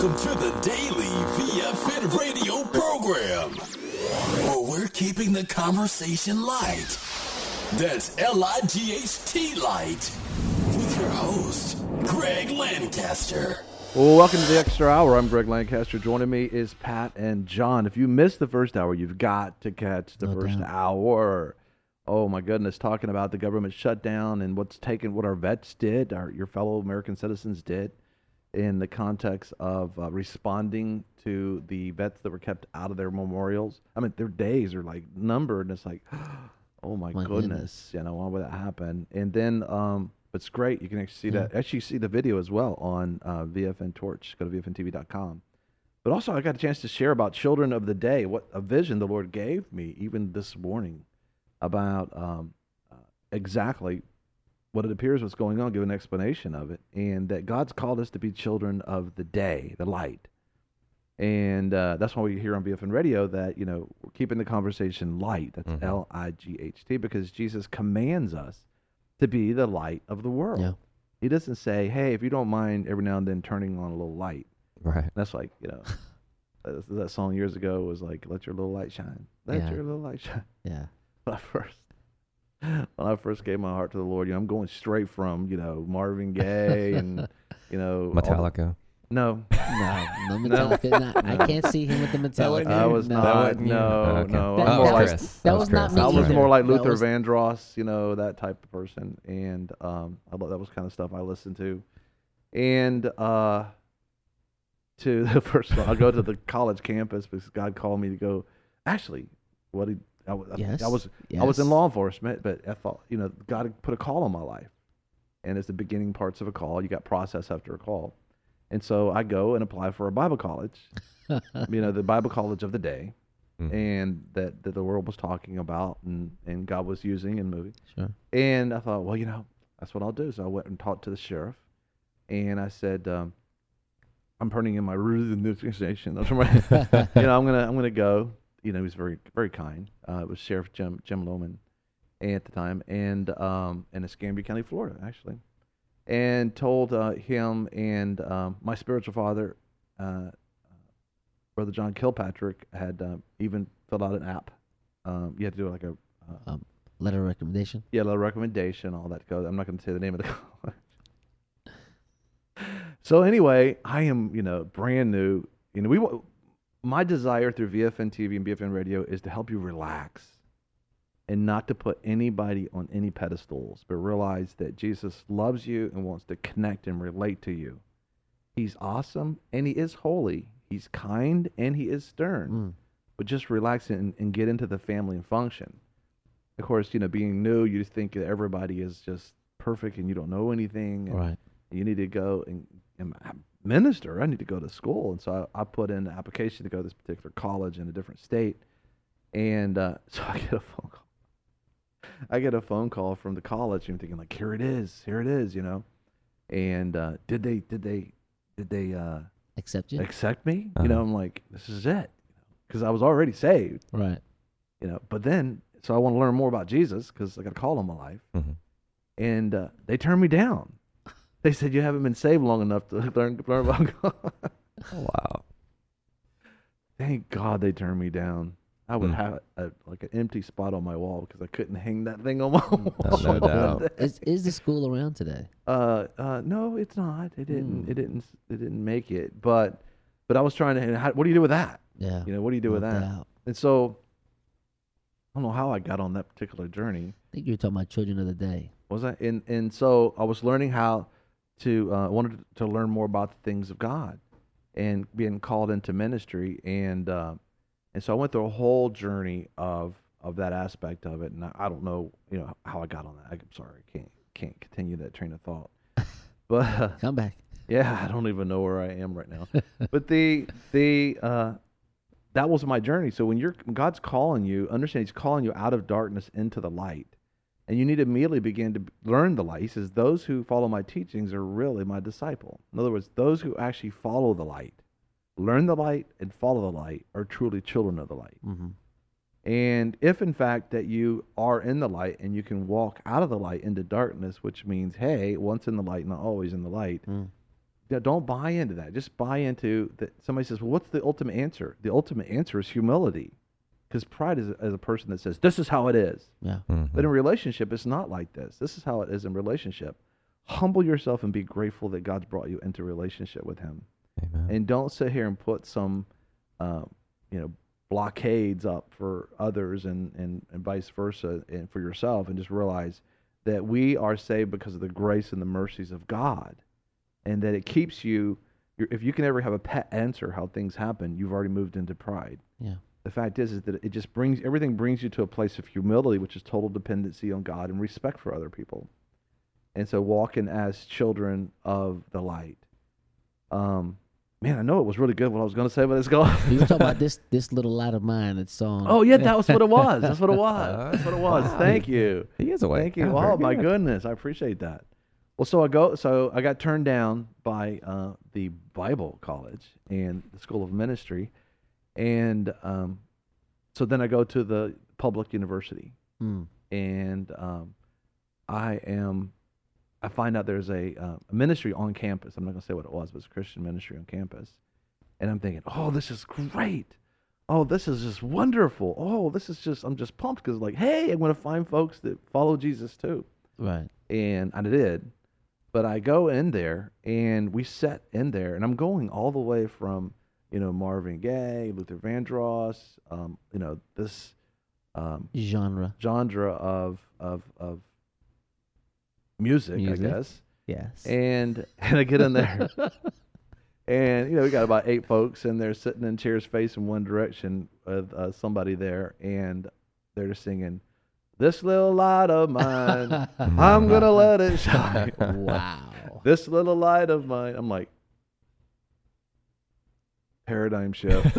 Welcome to the daily VFN radio program, where we're keeping the conversation light. That's L-I-G-H-T light. With your host, Greg Lancaster. Well, welcome to the Extra Hour. I'm Greg Lancaster. Joining me is Pat and John. If you missed the first hour, you've got to catch the first hour. Oh my goodness, talking about the government shutdown and what our vets did, your fellow American citizens did, in the context of responding to the vets that were kept out of their memorials. I mean, their days are like numbered, and it's like, oh my goodness, why would that happen? And then, it's great. You can actually see that. Actually, see the video as well on VFN Torch. Go to VFNTV.com. But also, I got a chance to share about Children of the Day, what a vision the Lord gave me even this morning about exactly what it appears what's going on, give an explanation of it, and that God's called us to be children of the day, the light. And that's why we hear on VFN Radio that, we're keeping the conversation light. That's L-I-G-H-T, because Jesus commands us to be the light of the world. Yeah. He doesn't say, hey, if you don't mind every now and then turning on a little light. Right. That's like, that song years ago was like, let your little light shine. Let your little light shine. Yeah. When I first gave my heart to the Lord, I'm going straight from, Marvin Gaye and, Metallica. No, Metallica. I can't see him with the Metallica. I was not. No. That was not me. I was more like Luther Vandross, that type of person, and that was kind of stuff I listened to. And to the first one, I'll go to the college campus because God called me to go. Actually, I was in law enforcement, but I thought, God had put a call on my life, and it's the beginning parts of a call. You got process after a call. And so I go and apply for a Bible college, the Bible college of the day, and that the world was talking about and God was using and moving. Sure. And I thought, well, that's what I'll do. So I went and talked to the sheriff, and I said, I'm turning in my resignation. I'm gonna go. He was very, very kind. It was Sheriff Jim Lohman at the time, and in Escambia County, Florida, actually. And told him and my spiritual father, Brother John Kilpatrick, had even filled out an app. You had to do like a letter of recommendation. Yeah, letter of recommendation, all that goes. I'm not going to say the name of the college. So anyway, I am brand new. My desire through VFN TV and VFN Radio is to help you relax. And not to put anybody on any pedestals, but realize that Jesus loves you and wants to connect and relate to you. He's awesome, and he is holy. He's kind, and he is stern. But just relax and get into the family and function. Of course, being new, you think that everybody is just perfect, and you don't know anything. And right. You need to go and minister. I need to go to school. And so I put in an application to go to this particular college in a different state. And so I get a phone call. I get a phone call from the college, and I'm thinking like, here it is, And did they accept you? Accept me? I'm like, this is it, because I was already saved, right? But then, so I want to learn more about Jesus because I got a call on my life, and they turned me down. They said you haven't been saved long enough to learn about God. Wow! Thank God they turned me down. I would have an empty spot on my wall because I couldn't hang that thing on my wall. No doubt. Is the school around today? No, it's not. It didn't make it. But I was trying to. What do you do with that? Yeah. What do you do with that? Doubt. And so I don't know how I got on that particular journey. I think you were talking about Children of the Day. Was I? And so I was learning how to wanted to learn more about the things of God, and being called into ministry and so I went through a whole journey of that aspect of it, and I don't know, how I got on that. I'm sorry, I can't continue that train of thought. But come back. Yeah, I don't even know where I am right now. But that was my journey. So when God's calling you, understand He's calling you out of darkness into the light, and you need to immediately begin to learn the light. He says, "Those who follow my teachings are really my disciple." In other words, those who actually follow the light, learn the light, and follow the light are truly children of the light. And if in fact that you are in the light and you can walk out of the light into darkness, which means, hey, once in the light, not always in the light, don't buy into that. Just buy into that. Somebody says, well, what's the ultimate answer? The ultimate answer is humility. Because pride is a person that says, this is how it is. Yeah. But in relationship, it's not like this. This is how it is in relationship. Humble yourself and be grateful that God's brought you into relationship with him. Amen. And don't sit here and put some, blockades up for others and vice versa and for yourself, and just realize that we are saved because of the grace and the mercies of God, and that it keeps you. If you can ever have a pet answer how things happen, you've already moved into pride. Yeah. The fact is that it just everything brings you to a place of humility, which is total dependency on God and respect for other people. And so walking as children of the light. Man, I know it was really good what I was going to say, but it's gone. You were talking about this little light of mine that's on. Oh, yeah, that was what it was. That's what it was. That's what it was. Wow. Thank you. He is awake. Thank you. Oh, very Oh, my good. goodness. I appreciate that. Well, so I got turned down by the Bible College and the School of Ministry. And so then I go to the public university. And I find out there's a ministry on campus. I'm not going to say what it was, but it's a Christian ministry on campus. And I'm thinking, oh, this is great. Oh, this is just wonderful. Oh, I'm just pumped because, like, hey, I'm going to find folks that follow Jesus too. Right. And I did. But I go in there, and we sat in there, and I'm going all the way from, Marvin Gaye, Luther Vandross, this Genre. of music, I guess. Yes. And I get in there, and we got about 8 folks in there sitting in chairs facing one direction with somebody there, and they're just singing, "This little light of mine, I'm gonna let it shine." Wow. This little light of mine. I'm like, paradigm shift.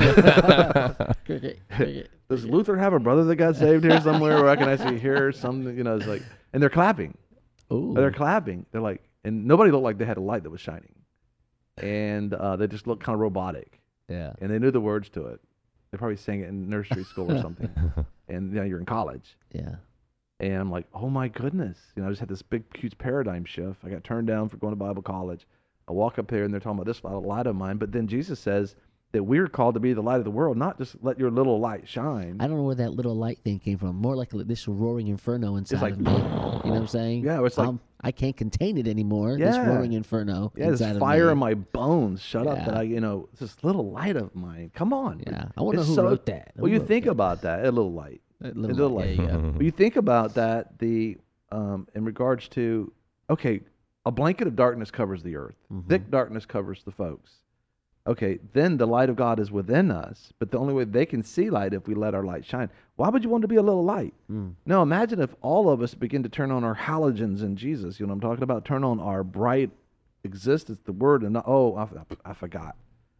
Cricket. Does Luther have a brother that got saved here somewhere where I can actually hear something? It's like, and they're clapping. Ooh. They're clapping. They're like, and nobody looked like they had a light that was shining. And they just looked kind of robotic. Yeah. And they knew the words to it. They probably sang it in nursery school or something. And you're in college. Yeah. And I'm like, oh my goodness. I just had this big, huge paradigm shift. I got turned down for going to Bible college. I walk up there and they're talking about this light of mine. But then Jesus says that we're called to be the light of the world, not just let your little light shine. I don't know where that little light thing came from. More like this roaring inferno inside like, of me. You know what I'm saying? Yeah, it's like, I can't contain it anymore. Yeah. This roaring inferno. yeah, this inside fire of in me. my bones. Shut up Yeah. that it's this little light of mine. Come on. Yeah. I want to know It's who wrote that. Well, you think about that, a little light. A A little light. Yeah, yeah. But you think about that, in regards to, okay, a blanket of darkness covers the earth. Thick darkness covers the folks. Okay, then the light of God is within us, but the only way they can see light if we let our light shine. Why would you want to be a little light? No, imagine if all of us begin to turn on our halogens in Jesus. You know what I'm talking about? Turn on our bright existence, the word, and I forgot.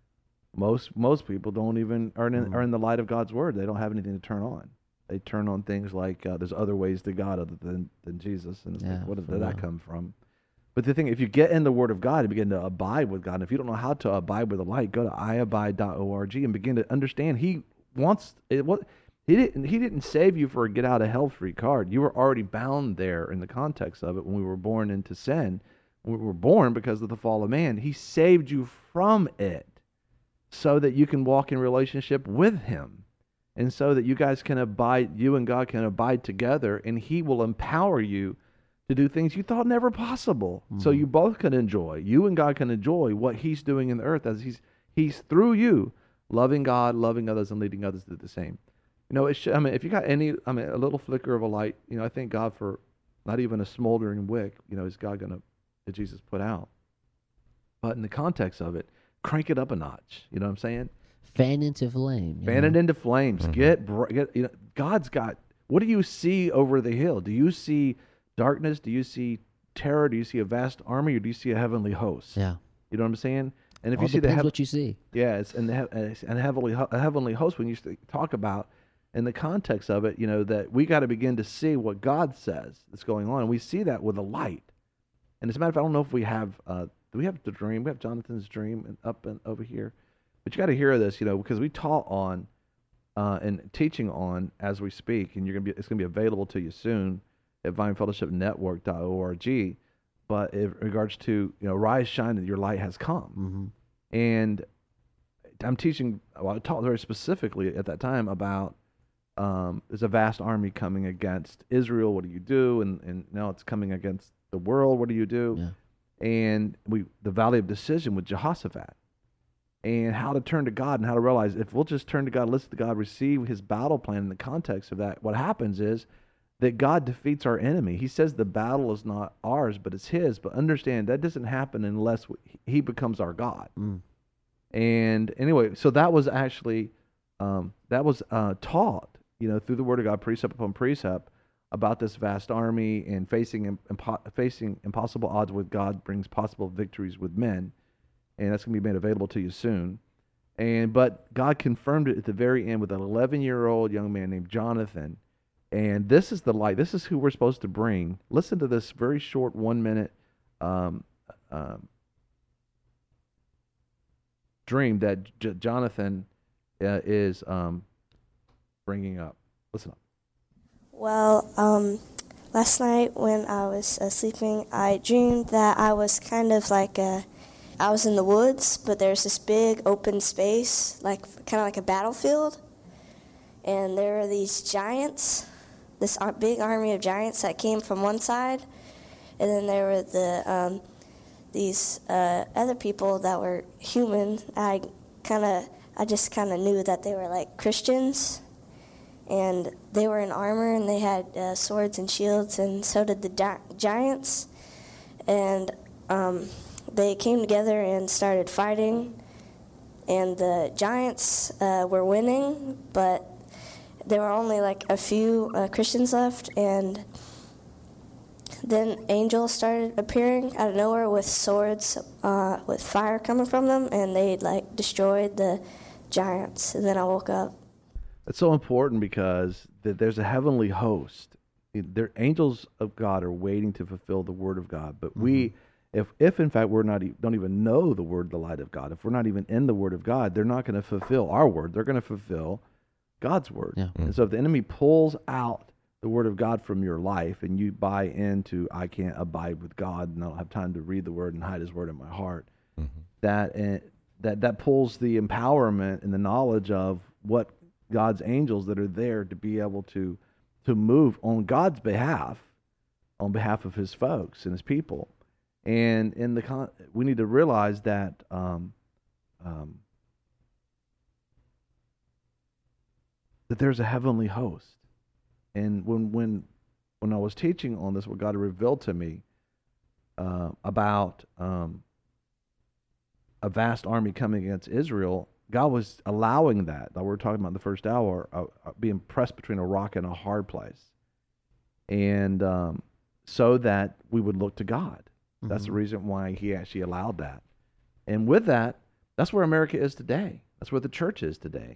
Most people don't even are in the light of God's word. They don't have anything to turn on. They turn on things like there's other ways to God other than Jesus, and it's like, where did that come from? But the thing, if you get in the Word of God and begin to abide with God, and if you don't know how to abide with the light, go to iabide.org and begin to understand He wants it. He didn't save you for a get out of hell free card. You were already bound there in the context of it when we were born into sin. When we were born because of the fall of man. He saved you from it so that you can walk in relationship with Him, and so that you guys can abide. You and God can abide together, and He will empower you to do things you thought never possible. So you both can enjoy. You and God can enjoy what He's doing in the earth as He's through you, loving God, loving others, and leading others to do the same. If you got a little flicker of a light, I thank God for not even a smoldering wick. Is God that Jesus put out? But in the context of it, crank it up a notch. You know what I'm saying? Fan into flame. Fan it into flames. Get God's got. What do you see over the hill? Do you see darkness? Do you see terror? Do you see a vast army, or do you see a heavenly host? Yeah. You know what I'm saying? And if All you see depends what you see. yeah, it's a heavenly host. When you talk about in the context of it, that we got to begin to see what God says is going on, and we see that with the light. And as a matter of fact, I don't know if we have. Do we have the dream? We have Jonathan's dream up and over here, but you got to hear this, because we taught on and teaching on as we speak, and it's gonna be available to you soon at VineFellowshipNetwork.org. but in regards to, rise, shine, that your light has come. And I'm teaching, I taught very specifically at that time about there's a vast army coming against Israel. What do you do? And now it's coming against the world. What do you do? Yeah. And the valley of decision with Jehoshaphat, and how to turn to God, and how to realize if we'll just turn to God, listen to God, receive his battle plan in the context of that, what happens is that God defeats our enemy. He says the battle is not ours, but it's his. But understand that doesn't happen unless he becomes our God. And anyway, so that was actually taught, through the Word of God, precept upon precept, about this vast army, and facing impossible odds with God brings possible victories with men. And that's going to be made available to you soon. But God confirmed it at the very end with an 11-year-old young man named Jonathan. And this is the light. This is who we're supposed to bring. Listen to this very short 1-minute dream that Jonathan is bringing up. Listen up. Well, last night when I was sleeping, I dreamed that I was kind of like I was in the woods, but there's this big open space, kind of like a battlefield, and there are these giants, this big army of giants that came from one side, and then there were these other people that were human. I just kind of knew that they were like Christians, and they were in armor, and they had swords and shields, and so did the giants, and they came together and started fighting, and the giants were winning, but there were only like a few Christians left, and then angels started appearing out of nowhere with swords with fire coming from them, and they destroyed the giants, and then I woke up. It's so important because there's a heavenly host. Angels of God are waiting to fulfill the word of God, but if in fact don't even know the word, the light of God, if we're not even in the word of God, they're not going to fulfill our word. They're going to fulfill God's word. Yeah. And so if the enemy pulls out the word of God from your life, and you buy into, I can't abide with God, and I don't have time to read the word and hide his word in my heart, that pulls the empowerment and the knowledge of what God's angels that are there to be able to move on God's behalf, on behalf of his folks and his people. And we need to realize that that there's a heavenly host. And when I was teaching on this, what God revealed to me about a vast army coming against Israel, God was allowing that we're talking about in the first hour, being pressed between a rock and a hard place, and so that we would look to God. That's the reason why he actually allowed that. And with that, that's where America is today. That's where the church is today.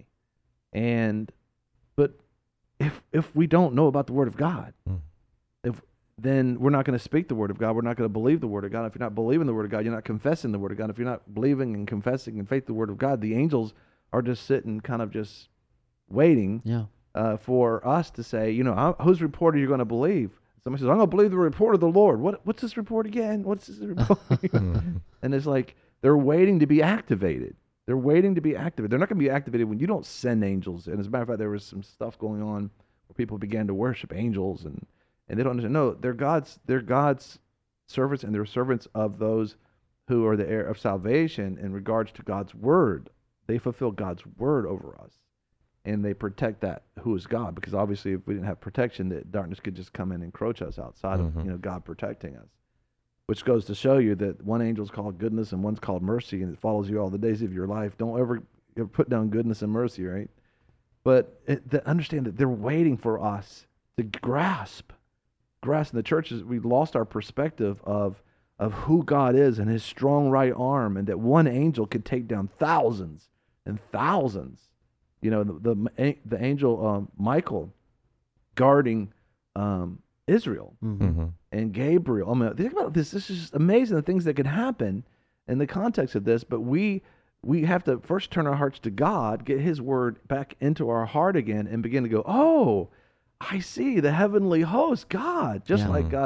But if we don't know about the word of God, then we're not going to speak the word of God. We're not going to believe the word of God. If you're not believing the word of God, you're not confessing the word of God. If you're not believing and confessing and faith the word of God, the angels are just sitting kind of just waiting for us to say, whose report are you going to believe? Somebody says, I'm going to believe the report of the Lord. What's this report again? What's this report? And it's like they're waiting to be activated. They're waiting to be activated. They're not going to be activated when you don't send angels. And as a matter of fact, there was some stuff going on where people began to worship angels, and they don't understand. No, they're God's servants, and they're servants of those who are the heir of salvation in regards to God's word. They fulfill God's word over us. And they protect that who is God, because obviously if we didn't have protection, that darkness could just come and encroach us outside of God protecting us. Which goes to show you that one angel's called goodness and one's called mercy, and it follows you all the days of your life. Don't ever put down goodness and mercy, right? But understand that they're waiting for us to grasp. In the churches, we lost our perspective of who God is and his strong right arm, and that one angel could take down thousands and thousands. The angel Michael guarding Israel and Gabriel. I mean, think about this. This is just amazing, the things that can happen in the context of this. But we have to first turn our hearts to God, get his word back into our heart again, and begin to go, oh, I see the heavenly host, God. Just like God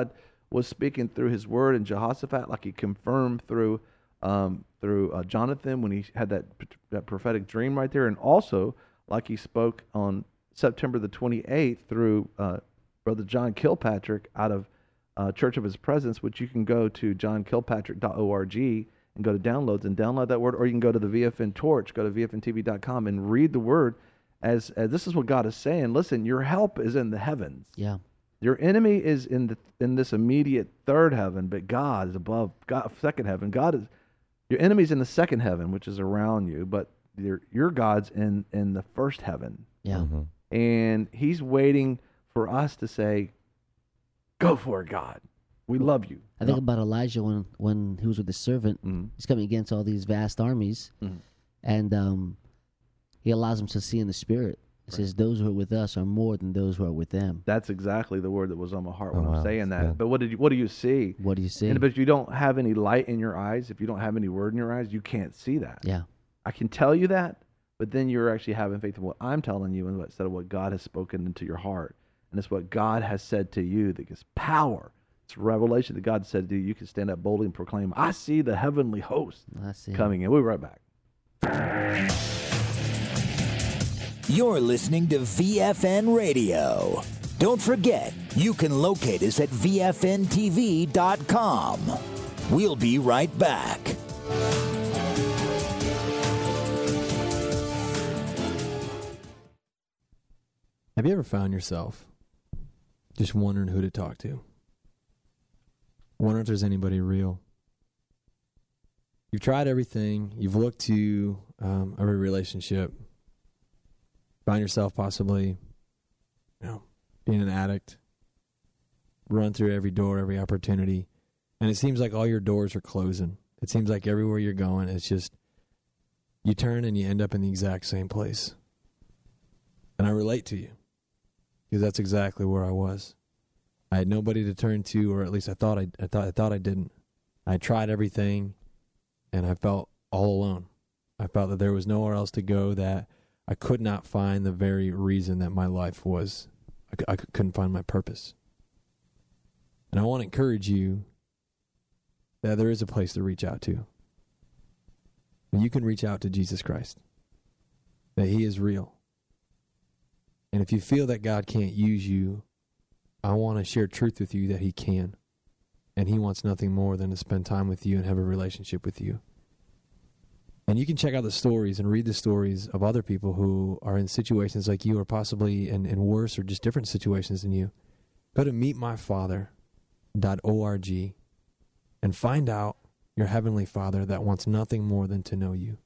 was speaking through his word and Jehoshaphat, like he confirmed through Jonathan when he had that prophetic dream right there, and also like he spoke on September the 28th through Brother John Kilpatrick out of Church of His Presence, which you can go to johnkilpatrick.org and go to downloads and download that word, or you can go to the VFN Torch, go to VFNTV.com and read the word as this is what God is saying. Listen, your help is in the heavens. Yeah. Your enemy is in this immediate third heaven, but God is above second heaven. Your enemy's in the second heaven, which is around you, but your God's in the first heaven. Yeah. Mm-hmm. And he's waiting for us to say, go for it, God. We love you. I think about Elijah when he was with the servant. He's coming against all these vast armies, and he allows him to see in the spirit. It says, those who are with us are more than those who are with them. That's exactly the word that was on my heart when I'm wow. saying that. Good. But what do you see? What do you see? But if you don't have any light in your eyes, if you don't have any word in your eyes, you can't see that. Yeah. I can tell you that, but then you're actually having faith in what I'm telling you instead of what God has spoken into your heart. And it's what God has said to you that gives power. It's revelation that God said to you. You can stand up boldly and proclaim, I see the heavenly host coming in. We'll be right back. You're listening to VFN Radio. Don't forget, you can locate us at VFNTV.com. We'll be right back. Have you ever found yourself just wondering who to talk to? Wondering if there's anybody real? You've tried everything. You've looked to every relationship. Find yourself possibly, being an addict. Run through every door, every opportunity. And it seems like all your doors are closing. It seems like everywhere you're going, it's just, you turn and you end up in the exact same place. And I relate to you, because that's exactly where I was. I had nobody to turn to, or at least I thought I didn't. I tried everything, and I felt all alone. I felt that there was nowhere else to go, that I could not find the very reason that my life was. I couldn't find my purpose. And I want to encourage you that there is a place to reach out to. You can reach out to Jesus Christ, that He is real. And if you feel that God can't use you, I want to share truth with you that He can. And He wants nothing more than to spend time with you and have a relationship with you. And you can check out the stories and read the stories of other people who are in situations like you, or possibly in worse or just different situations than you. Go to meetmyfather.org and find out your Heavenly Father that wants nothing more than to know you.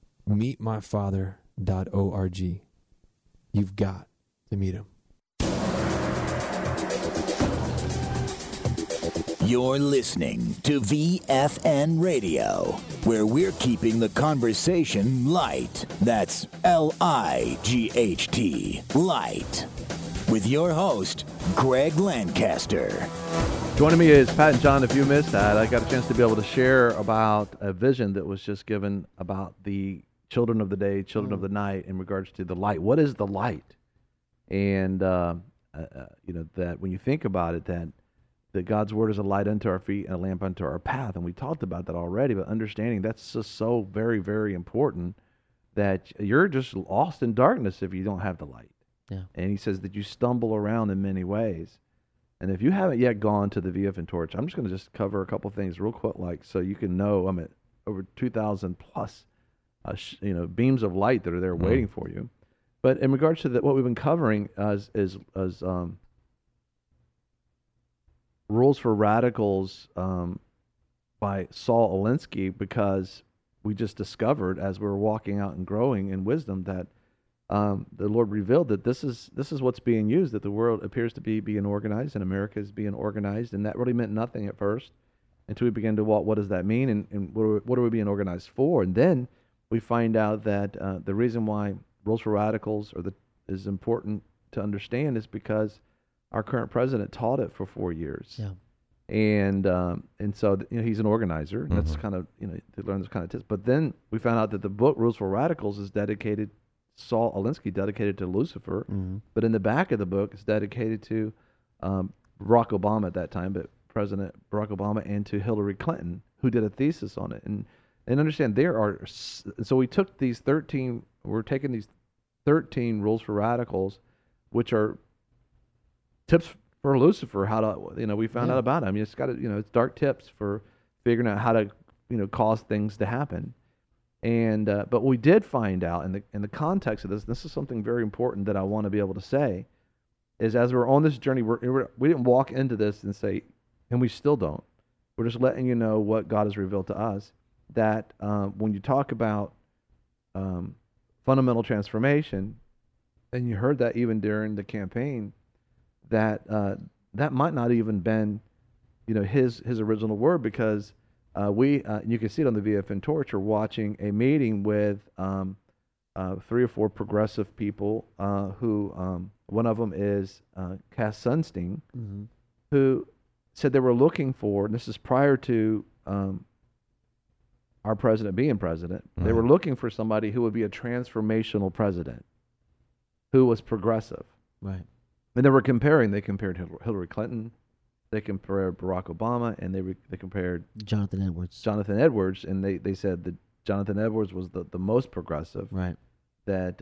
Meetmyfather.org. You've got to meet Him. You're listening to VFN Radio, where we're keeping the conversation light. That's L-I-G-H-T, light. With your host, Greg Lancaster. Joining me is Pat and John. If you missed that, I got a chance to be able to share about a vision that was just given about the children of the day, children of the night, in regards to the light. What is the light? And, that when you think about it, that God's word is a light unto our feet and a lamp unto our path. And we talked about that already, but understanding that's just so very, very important, that you're just lost in darkness if you don't have the light. Yeah. And he says that you stumble around in many ways. And if you haven't yet gone to the VFN Torch, I'm just going to just cover a couple things real quick, so you can know I'm at over 2,000 plus, beams of light that are there waiting for you. But in regards to what we've been covering as Rules for Radicals by Saul Alinsky, because we just discovered as we were walking out and growing in wisdom that the Lord revealed that this is what's being used, that the world appears to be being organized and America is being organized, and that really meant nothing at first until we began to walk. What does that mean, and what are we being organized for? And then we find out that the reason why Rules for Radicals is important to understand is because our current president taught it for 4 years. Yeah. And so he's an organizer. And that's kind of to learn this kind of tips. But then we found out that the book Rules for Radicals is dedicated, Saul Alinsky dedicated to Lucifer. But in the back of the book it's dedicated to Barack Obama at that time. But President Barack Obama and to Hillary Clinton, who did a thesis on it. And understand so we took we're taking these 13 rules for radicals, which are tips for Lucifer, how to, we found out about it. I mean, it's got it's dark tips for figuring out how to, cause things to happen. And, but we did find out in the context of this is something very important that I want to be able to say, is as we're on this journey, we didn't walk into this and say, and we still don't. We're just letting you know what God has revealed to us, that when you talk about fundamental transformation, and you heard that even during the campaign, that that might not even been, his original word, because you can see it on the VFN Torch, are watching a meeting with 3 or 4 progressive people who one of them is Cass Sunstein, who said they were looking for, and this is prior to our president being president, they were looking for somebody who would be a transformational president, who was progressive. Right. And they compared Hillary Clinton, they compared Barack Obama, and they compared Jonathan Edwards, and they said that Jonathan Edwards was the most progressive. Right. That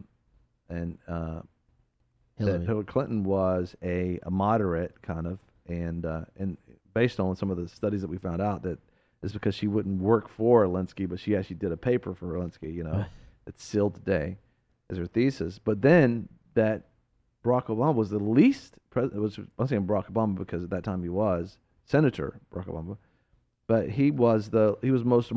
that Hillary Clinton was a moderate kind of, and based on some of the studies that we found out, that is because she wouldn't work for Alinsky, but she actually did a paper for Alinsky, it's sealed today as her thesis. But then that Barack Obama was the least, I'm saying Barack Obama because at that time he was Senator Barack Obama, but he was the most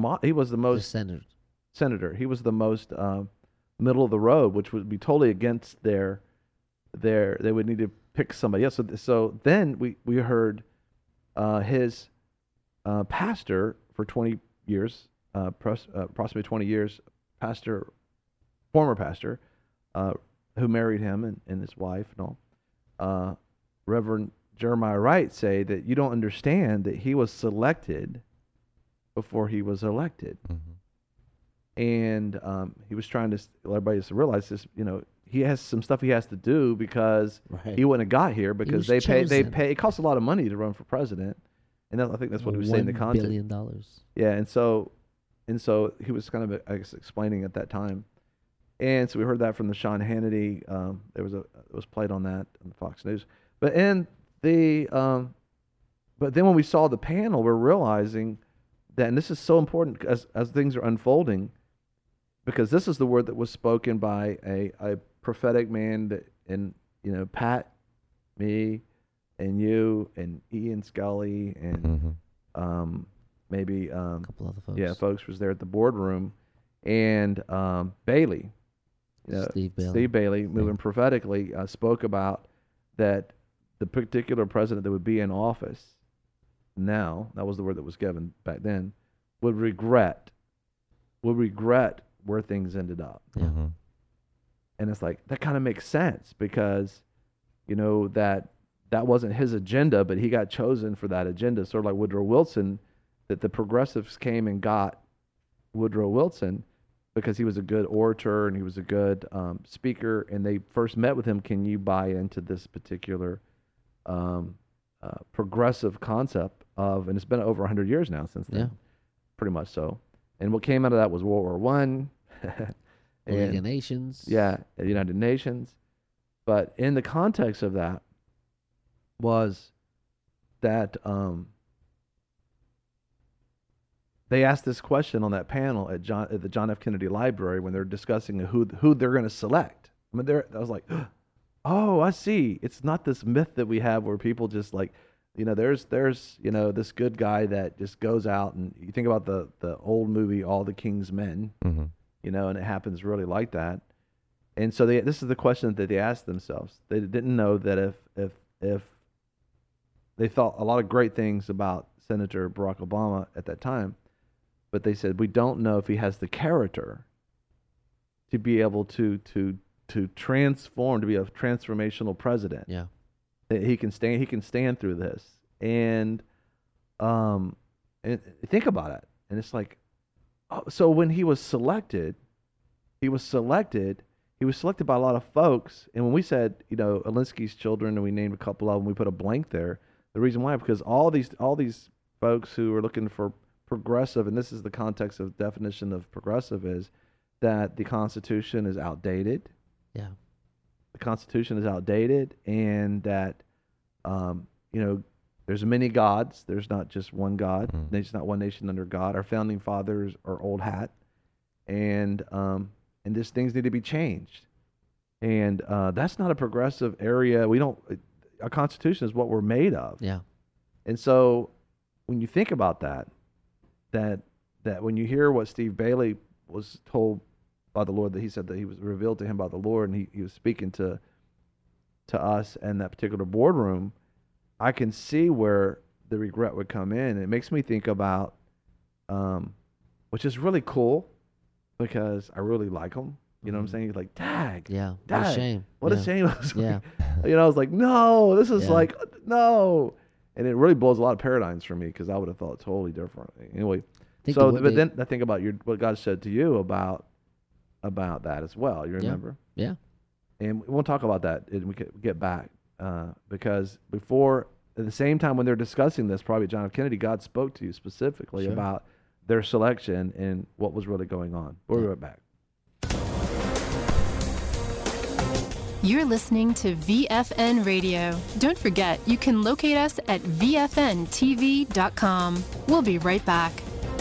senator. He was the most middle of the road, which would be totally against they would need to pick somebody else. So then we heard his pastor for 20 years, approximately 20 years, former pastor, who married him and his wife and all, Reverend Jeremiah Wright, say that you don't understand that he was selected before he was elected. And he was trying to let everybody to realize this, he has some stuff he has to do because he wouldn't have got here, because they pay, it costs a lot of money to run for president. And I think that's what he was saying in the context. $1 billion. Yeah, and so he was kind of, I guess, explaining at that time. And so we heard that from the Sean Hannity. It was played on that on Fox News. But then when we saw the panel, we're realizing that, and this is so important as things are unfolding, because this is the word that was spoken by a prophetic man that, and Pat, me, and you, and Ian Scully, and maybe a couple other folks. Yeah, folks was there at the boardroom, and Bailey. Steve Bailey, moving prophetically, spoke about that the particular president that would be in office now, that was the word that was given back then, would regret where things ended up. Yeah. And it's like, that kind of makes sense, because that wasn't his agenda, but he got chosen for that agenda. Sort of like Woodrow Wilson, that the progressives came and got Woodrow Wilson because he was a good orator and he was a good speaker, and they first met with him. Can you buy into this particular progressive concept of, and it's been over 100 years now since then, pretty much so. And what came out of that was World War I. League of Nations. Yeah, the United Nations. But in the context of that was that they asked this question on that panel at the John F. Kennedy Library when they're discussing who they're going to select. I mean, I was like, oh, I see. It's not this myth that we have where people just like, there's this good guy that just goes out, and you think about the old movie All the King's Men, and it happens really like that. And so this is the question that they asked themselves. They didn't know that if they thought a lot of great things about Senator Barack Obama at that time, but they said, we don't know if he has the character to be able to transform, to be a transformational president. Yeah. That he can stand through this. And think about it. And it's like, so when he was selected by a lot of folks. And when we said, Alinsky's children, and we named a couple of them, we put a blank there. The reason why, because all these folks who are looking for progressive, and this is the context of definition of progressive, is that the Constitution is outdated. Yeah. The Constitution is outdated, and that there's many gods. There's not just one God. There's not one nation under God. Our founding fathers are old hat, and these things need to be changed. And that's not a progressive area. Our Constitution is what we're made of. Yeah. And so when you think about that when you hear what Steve Bailey was told by the Lord, that he said that he was revealed to him by the Lord, and he was speaking to us in that particular boardroom, I can see where the regret would come in. It makes me think about, which is really cool, because I really like him. You know what I'm saying? Like, dag. Yeah. Dag, What a shame. What Yeah. a shame. I was Yeah. like, I was like, no, this is Yeah. like, no. And it really blows a lot of paradigms for me, because I would have thought totally different. Anyway, Think so, the way but they- then I think about what God said to you about that as well. You remember? Yeah. And we'll talk about that, and we could get back, because before, at the same time when they're discussing this, probably John F. Kennedy, God spoke to you specifically Sure. about their selection and what was really going on. We'll be right back. You're listening to VFN Radio. Don't forget, you can locate us at VFNTV.com. We'll be right back.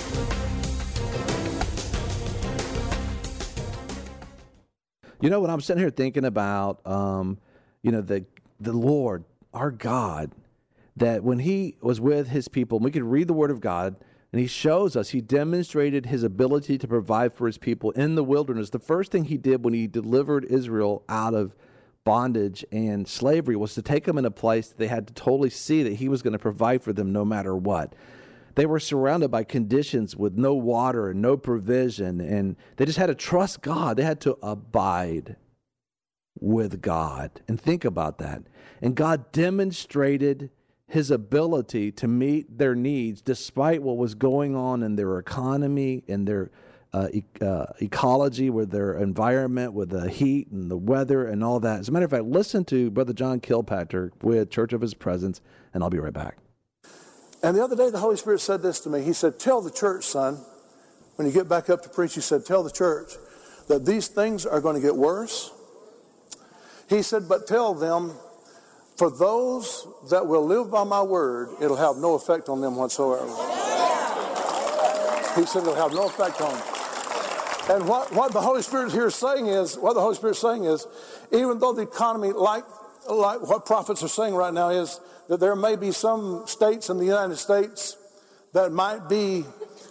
When I'm sitting here thinking about, the Lord, our God, that when he was with his people, and we could read the word of God, and he shows us, he demonstrated his ability to provide for his people in the wilderness. The first thing he did when he delivered Israel out of bondage and slavery was to take them in a place that they had to totally see that he was going to provide for them no matter what. They were surrounded by conditions with no water and no provision, and they just had to trust God. They had to abide with God. And think about that. And God demonstrated his ability to meet their needs despite what was going on in their economy, in their ecology, with their environment, with the heat and the weather and all that. As a matter of fact, listen to Brother John Kilpatrick with Church of His Presence, and I'll be right back. And the other day, the Holy Spirit said this to me. He said, tell the church, son, when you get back up to preach, he said, tell the church that these things are going to get worse. He said, but tell them, for those that will live by my word, it'll have no effect on them whatsoever. He said it'll have no effect on them. And what the Holy Spirit here is saying is, even though the economy, like what prophets are saying right now, is that there may be some states in the United States that might be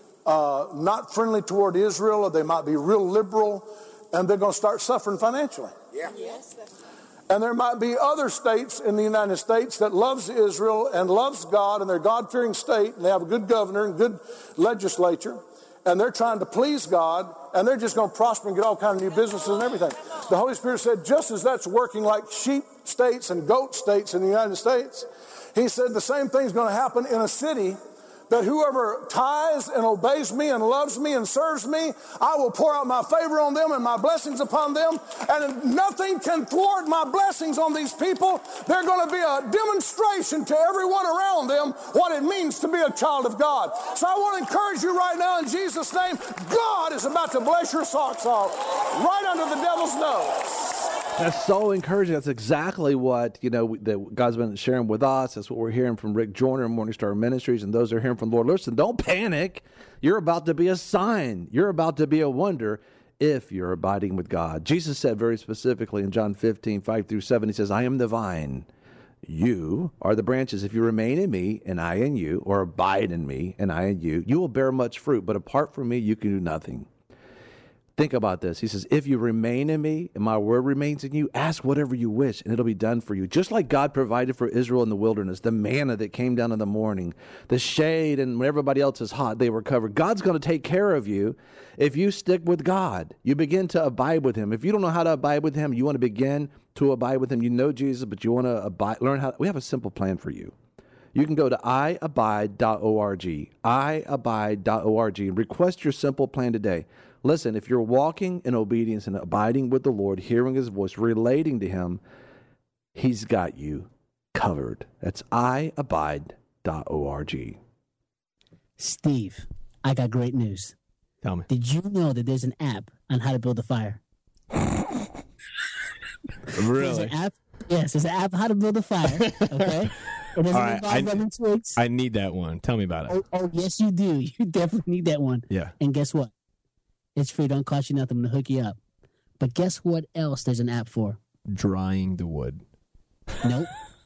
not friendly toward Israel, or they might be real liberal, and they're going to start suffering financially. Yeah. Yes. And there might be other states in the United States that loves Israel and loves God, and they're a God-fearing state, and they have a good governor and good legislature, and they're trying to please God, and they're just going to prosper and get all kinds of new businesses and everything. The Holy Spirit said, just as that's working like sheep states and goat states in the United States, he said the same thing's going to happen in a city, that whoever tithes and obeys me and loves me and serves me, I will pour out my favor on them and my blessings upon them, and nothing can thwart my blessings on these people. They're going to be a demonstration to everyone around them what it means to be a child of God. So I want to encourage you right now in Jesus' name, God is about to bless your socks off right under the devil's nose. That's so encouraging. That's exactly what, that God's been sharing with us. That's what we're hearing from Rick Joyner and Morning Star Ministries, and those are hearing from the Lord. Listen, don't panic. You're about to be a sign. You're about to be a wonder if you're abiding with God. Jesus said very specifically in John 15:5-7, he says, I am the vine. You are the branches. If you remain in me and I in you, or abide in me and I in you, you will bear much fruit. But apart from me, you can do nothing. Think about this. He says, if you remain in me and my word remains in you, ask whatever you wish and it'll be done for you. Just like God provided for Israel in the wilderness, the manna that came down in the morning, the shade, and when everybody else is hot, they were covered. God's going to take care of you if you stick with God. You begin to abide with him. If you don't know how to abide with him, you want to begin to abide with him. You know Jesus, but you want to learn how. We have a simple plan for you. You can go to iabide.org, iabide.org, and request your simple plan today. Listen, if you're walking in obedience and abiding with the Lord, hearing his voice, relating to him, he's got you. covered. That's iabide.org. Steve, I got great news. Tell me. Did you know that there's an app on how to build a fire? There's an app. Yes, there's an app how to build a fire. Okay. It doesn't involve lemon twigs. I need that one. Tell me about it. Oh, yes, you do. You definitely need that one. Yeah. And guess what? It's free. Don't cost you nothing. I'm going to hook you up. But guess what else there's an app for? Drying the wood. Nope.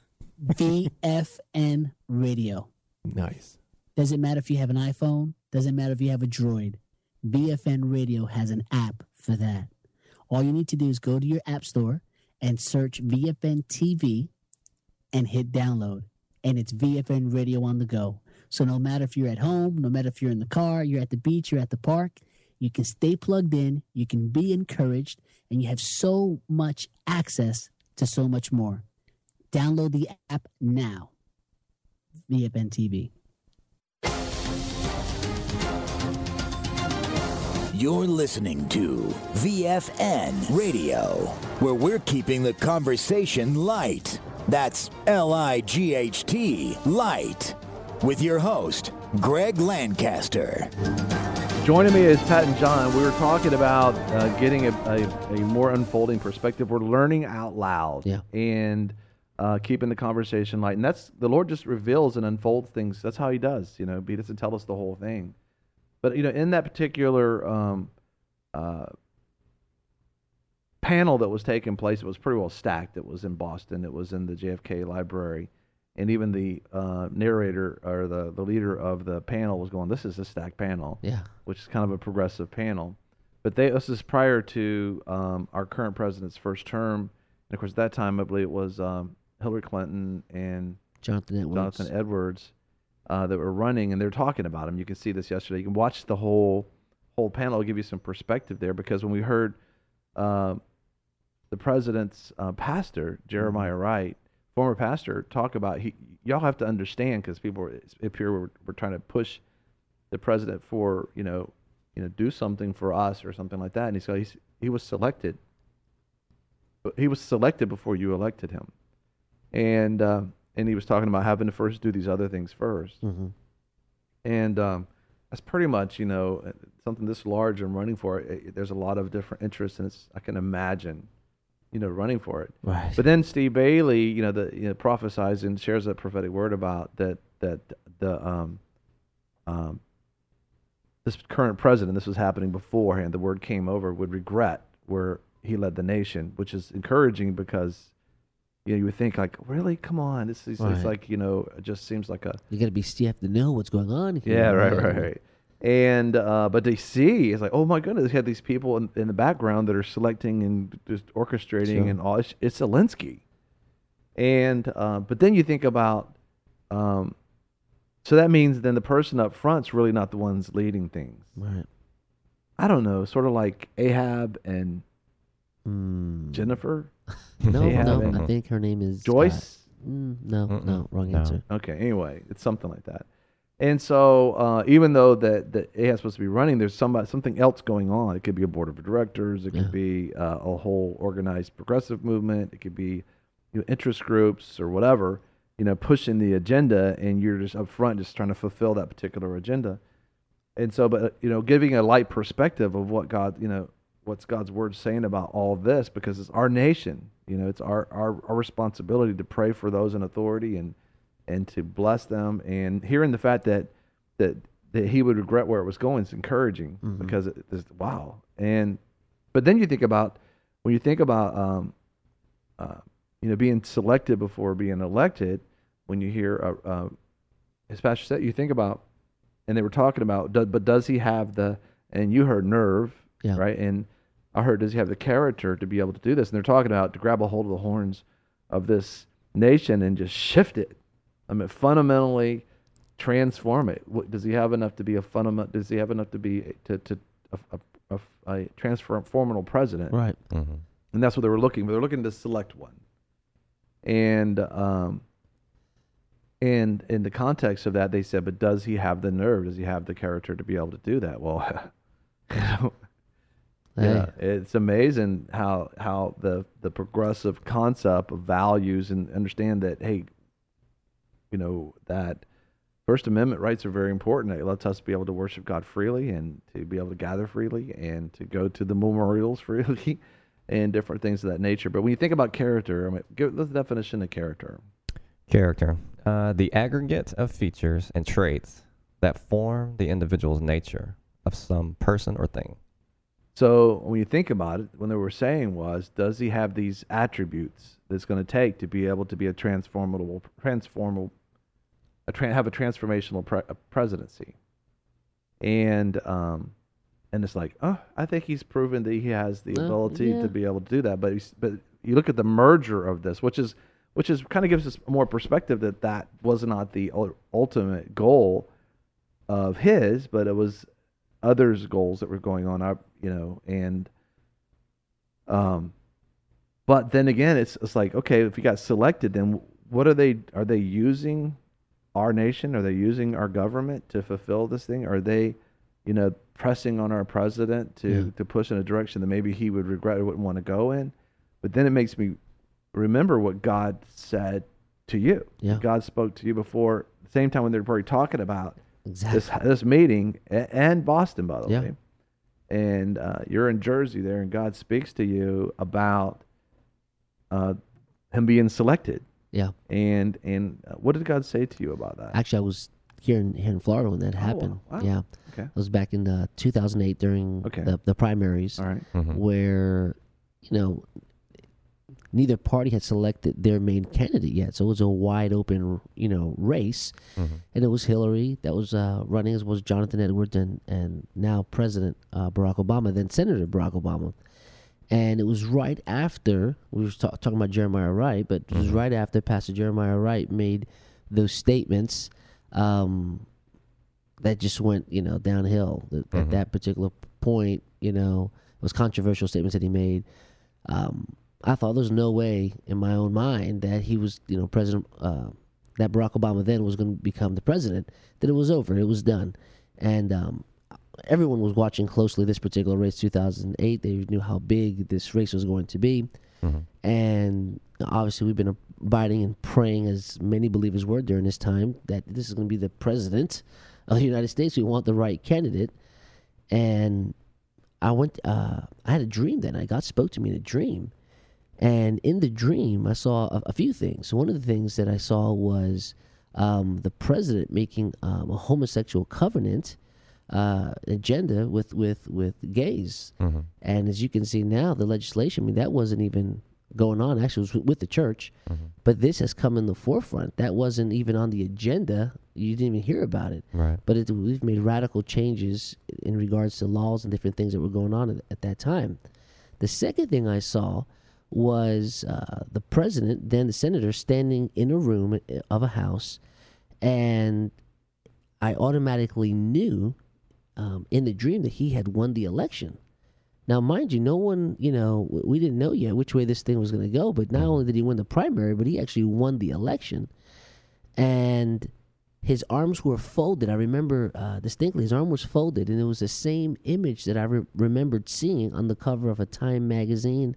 VFN Radio. Nice. Doesn't matter if you have an iPhone. Doesn't matter if you have a Droid. VFN Radio has an app for that. All you need to do is go to your app store and search VFN TV and hit download. And it's VFN Radio on the go. So no matter if you're at home, no matter if you're in the car, you're at the beach, you're at the park, you can stay plugged in, you can be encouraged, and you have so much access to so much more. Download the app now. VFN TV. You're listening to VFN Radio, where we're keeping the conversation light. That's L-I-G-T, light. With your host, Greg Lancaster. Joining me is Pat and John. We were talking about getting a more unfolding perspective. We're learning out loud and keeping the conversation light. And that's the Lord just reveals and unfolds things. That's how he does. He doesn't tell us the whole thing. But, in that particular panel that was taking place, it was pretty well stacked. It was in Boston. It was in the JFK Library. And even the narrator or the leader of the panel was going, this is a stacked panel, which is kind of a progressive panel. But this is prior to our current president's first term. And, of course, at that time, I believe it was Hillary Clinton and Jonathan Edwards that were running, and they're talking about him. You can see this yesterday. You can watch the whole panel. It'll give you some perspective there, because when we heard the president's pastor, Jeremiah Wright, former pastor, talk about, y'all have to understand, because people up here were trying to push the president for, do something for us or something like that. And he was selected. He was selected before you elected him. And he was talking about having to first do these other things first. Mm-hmm. And that's pretty much, something this large I'm running for. There's a lot of different interests, and I can imagine, running for it. Right. But then Steve Bailey, prophesies and shares a prophetic word about that the this current president, this was happening beforehand, the word came over, would regret where he led the nation, which is encouraging, because you would think, like, really, come on, this is it's like, it just seems like you have to know what's going on here. Yeah, right. And but they see, it's like, oh my goodness, they had these people in the background that are selecting and just orchestrating and all. It's Zelensky. And but then you think about, so that means then the person up front's really not the ones leading things. Right. I don't know, sort of like Ahab and Jennifer. No, I think her name is Joyce. No, wrong answer. Okay, anyway, it's something like that. And so even though that Ahab's supposed to be running, there's something else going on. It could be a board of directors. It could be a whole organized progressive movement. It could be interest groups or whatever, pushing the agenda, and you're just up front just trying to fulfill that particular agenda. And so, but, giving a light perspective of what what's God's word saying about all this, because it's our nation. It's our responsibility to pray for those in authority and to bless them. And hearing the fact that he would regret where it was going is encouraging, because it's wow. But then you think about, when you think about being selected before being elected, when you hear as Pastor said, you think about, and they were talking about, but does he have and you heard nerve, right? And I heard, does he have the character to be able to do this? And they're talking about to grab a hold of the horns of this nation and just shift it. Fundamentally transform it. Does he have enough to be a transformational president? Right. Mm-hmm. And that's what they were looking for. They're looking to select one. And in the context of that, they said, but does he have the nerve? Does he have the character to be able to do that? Well, yeah, it's amazing how the progressive concept of values, and understand that, hey, that First Amendment rights are very important. It lets us be able to worship God freely and to be able to gather freely and to go to the memorials freely and different things of that nature. But when you think about character, give the definition of character. Character, the aggregate of features and traits that form the individual's nature of some person or thing. So when you think about it, what they were saying was, does he have these attributes that's going to take to be able to be have a transformational presidency? And it's like, I think he's proven that he has the ability to be able to do that. But you look at the merger of this, which is kind of gives us more perspective that was not the ultimate goal of his, but it was others' goals that were going on up, and but then again, it's like, okay, if you got selected, then what are they using our nation? Are they using our government to fulfill this thing? Are they, pressing on our president to push in a direction that maybe he would regret or wouldn't want to go in? But then it makes me remember what God said to you. Yeah. God spoke to you before, the same time when they were probably talking about this meeting, and Boston, by the way. And you're in Jersey there, and God speaks to you about him being selected. Yeah. And what did God say to you about that? Actually, I was here in Florida when that happened. Wow. Yeah. Okay. It was back in 2008 during the primaries. All right. Where, neither party had selected their main candidate yet. So it was a wide open, race. And it was Hillary that was running, as was Jonathan Edwards and now President Barack Obama, then Senator Barack Obama. And it was right after, we were talking about Jeremiah Wright, but it was right after Pastor Jeremiah Wright made those statements that just went, downhill. At that particular point, it was controversial statements that he made. I thought there's no way in my own mind that he was, President, that Barack Obama then was going to become the president, that it was over, it was done. And everyone was watching closely this particular race, 2008. They knew how big this race was going to be. And obviously we've been abiding and praying, as many believers were during this time, that this is going to be the president of the United States. We want the right candidate. And I had a dream then. God spoke to me in a dream. And in the dream, I saw a few things. One of the things that I saw was the president making a homosexual covenant agenda with gays. And as you can see now, the legislation, that wasn't even going on. Actually, it was with the church. But this has come in the forefront. That wasn't even on the agenda. You didn't even hear about it. Right. But we've made radical changes in regards to laws and different things that were going on at that time. The second thing I saw was the president, then the senator, standing in a room of a house, and I automatically knew in the dream that he had won the election. Now, mind you, no one, we didn't know yet which way this thing was going to go, but not only did he win the primary, but he actually won the election. And his arms were folded. I remember distinctly, his arm was folded, and it was the same image that I remembered seeing on the cover of a Time magazine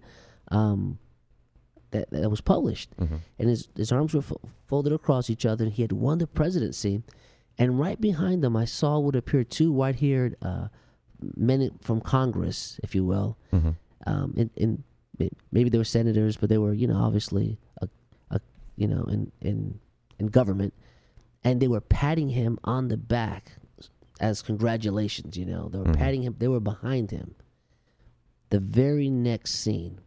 that was published. And his arms were folded across each other, and he had won the presidency. And right behind him, I saw what appeared two white-haired men from Congress, if you will. In maybe they were senators, but they were, obviously, in government. And they were patting him on the back as congratulations. They were patting him. They were behind him. The very next scene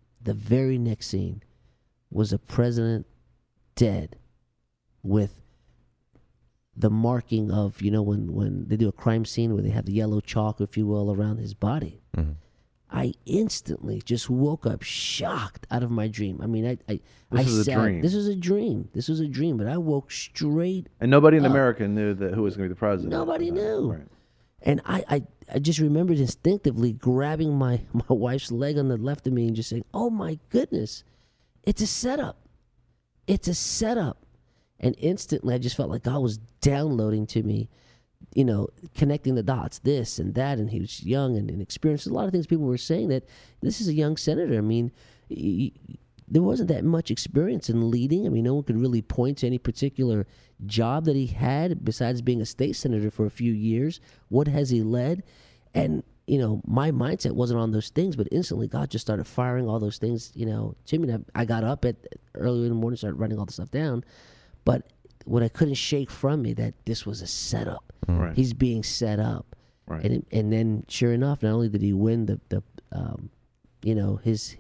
was a president dead, with the marking of, when they do a crime scene where they have the yellow chalk, if you will, around his body. I instantly just woke up shocked out of my dream. This was a dream, but I woke straight and nobody in up. America knew who was going to be the president. Nobody knew. Right. And I just remembered instinctively grabbing my wife's leg on the left of me and just saying, oh my goodness, it's a setup. It's a setup. And instantly I just felt like God was downloading to me, connecting the dots, this and that. And he was young and inexperienced. A lot of things people were saying, that this is a young senator. The there wasn't that much experience in leading. I mean, no one could really point to any particular job that he had besides being a state senator for a few years. What has he led? And, you know, my mindset wasn't on those things, but instantly God just started firing all those things, you know, to me. I got up early in the morning, started writing all the stuff down. But what I couldn't shake from me, that this was a setup. Right. He's being set up. Right. And then sure enough, not only did he win the you know, his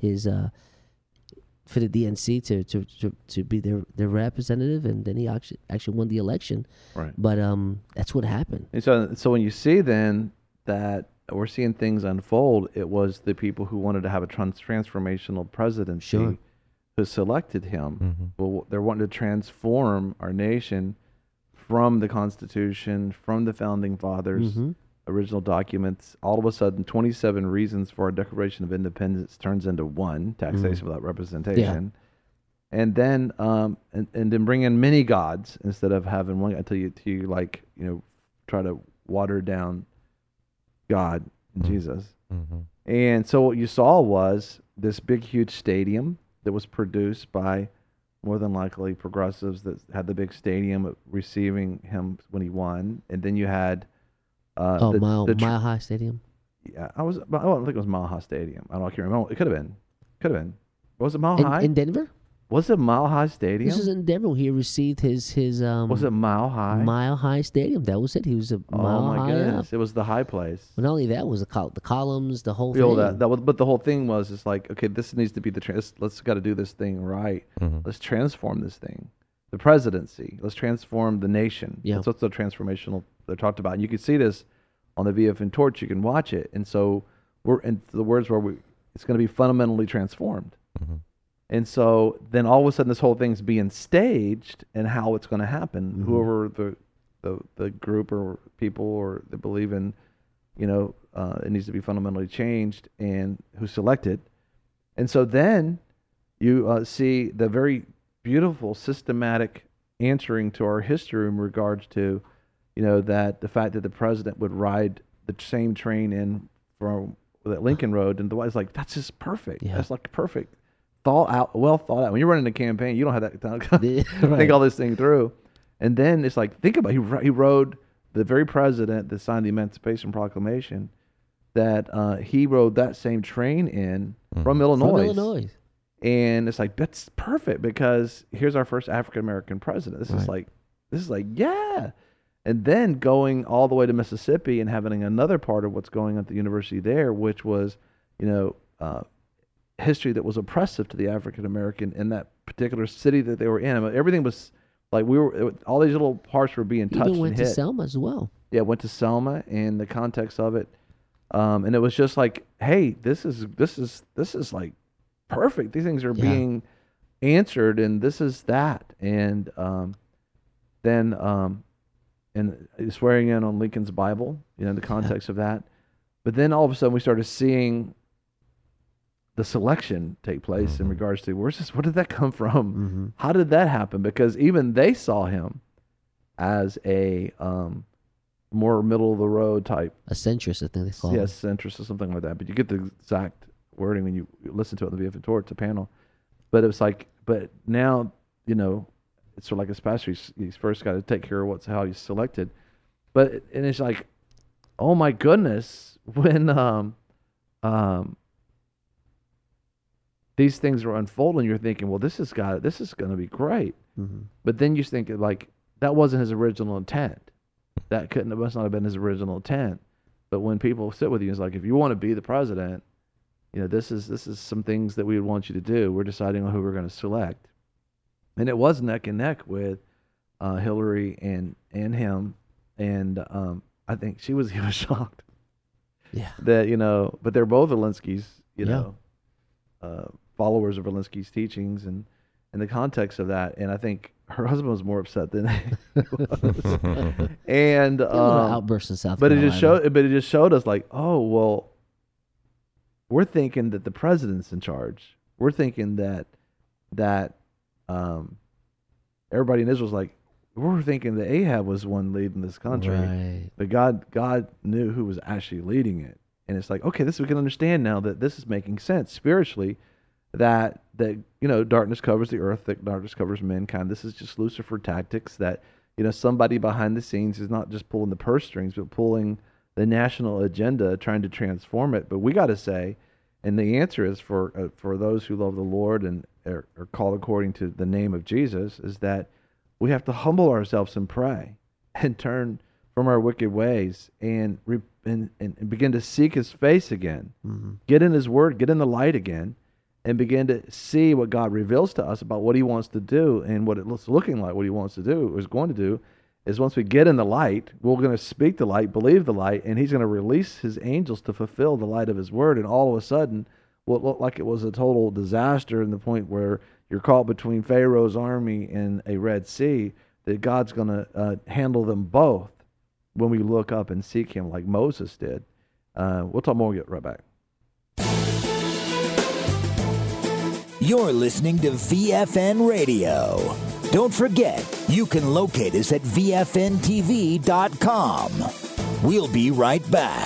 for the DNC to be their representative, and then he actually won the election. Right. But that's what happened. And so when you see then that we're seeing things unfold, it was the people who wanted to have a transformational presidency Sure. who selected him. Mm-hmm. Well, they're wanting to transform our nation from the Constitution, from the Founding Fathers, Mhm. original documents. All of a sudden, 27 reasons for our Declaration of Independence turns into one, taxation without representation. And then and then bring in many gods instead of having one until you like, you know, try to water down God, Jesus. Mm-hmm. And so what you saw was this big, huge stadium that was produced by more than likely progressives that had the big stadium receiving him when he won. And then you had Mile High Stadium. Yeah, I don't think it was Mile High Stadium. I can't remember. It could have been. Was it Mile High? In Denver? Was it Mile High Stadium? This is in Denver when he received his Was it Mile High? Mile High Stadium. That was it. He was a mile Oh my high goodness! up. It was the high place. But not only that, was the columns, the whole You know, thing. that was, but the whole thing was it's like, okay, this needs to be let's got to do this thing right. Mm-hmm. Let's transform this thing. The presidency. Let's transform the nation. Yeah. That's what's the transformational they talked about. And you can see this on the VFN Torch. You can watch it. And so the words were it's going to be fundamentally transformed. Mm-hmm. And so then all of a sudden this whole thing's being staged and how it's going to happen. Mm-hmm. Whoever the group or people or that believe in, you know, it needs to be fundamentally changed and who's selected. And so then you see the very beautiful systematic answering to our history in regards to, you know, that the fact that the president would ride the same train in from that Lincoln Road and the way it's like, that's just perfect. Yeah. That's like perfect. Well thought out. When you're running a campaign, you don't have that time to Right. think all this thing through. And then it's like, think about it. He rode the very president that signed the Emancipation Proclamation, that he rode that same train in from Illinois. From Illinois. And it's like, that's perfect because here's our first African American president. This is like, yeah. And then going all the way to Mississippi and having another part of what's going on at the university there, which was, you know, history that was oppressive to the African American in that particular city that they were in. I mean, everything was like all these little parts were being touched. Even went and to hit. Selma as well. Yeah, went to Selma and the context of it, and it was just like, hey, this is like perfect. These things are being answered, and this is that, and then swearing in on Lincoln's Bible, you know, in the context of that. But then all of a sudden we started seeing the selection take place in regards to where did that come from? Mm-hmm. How did that happen? Because even they saw him as a more middle of the road type. A centrist, I think they call it. Yes, centrist or something like that. But you get the exact wording when you listen to it on the VFN Torch, the panel. But it was like, but now, you know, it's sort of like this pastor, he's first got to take care of how he's selected. And it's like, oh my goodness, when these things are unfolding, you're thinking, well, this is going to be great. Mm-hmm. But then you think like that wasn't his original intent. That must not have been his original intent. But when people sit with you, it's like, if you want to be the president, you know, this is some things that we would want you to do. We're deciding on who we're going to select. And it was neck and neck with Hillary and him. And I think he was shocked. Yeah. That, you know, but they're both Alinsky's, you know, followers of Alinsky's teachings and in the context of that. And I think her husband was more upset than he was. And a little outburst in South Carolina. It just showed us like, oh, well, we're thinking that the president's in charge. We're thinking that everybody in Israel's like, we're thinking that Ahab was one leading this country. Right. But God knew who was actually leading it. And it's like, okay, we can understand now that this is making sense spiritually, that that darkness covers the earth, thick darkness covers mankind. This is just Lucifer tactics that somebody behind the scenes is not just pulling the purse strings, but pulling the national agenda, trying to transform it. But we got to say, and the answer is for those who love the Lord and are called according to the name of Jesus, is that we have to humble ourselves and pray and turn from our wicked ways and begin to seek His face again. Mm-hmm. Get in His Word, get in the light again, and begin to see what God reveals to us about what He wants to do and what it's looking like, what He wants to do, is going to do. Is once we get in the light, we're going to speak the light, believe the light, and He's going to release His angels to fulfill the light of His Word. And all of a sudden, what looked like it was a total disaster, in the point where you're caught between Pharaoh's army and a Red Sea, that God's going to handle them both when we look up and seek Him like Moses did. We'll talk more. We'll get right back. You're listening to VFN Radio. Don't forget, you can locate us at VFNTV.com. We'll be right back.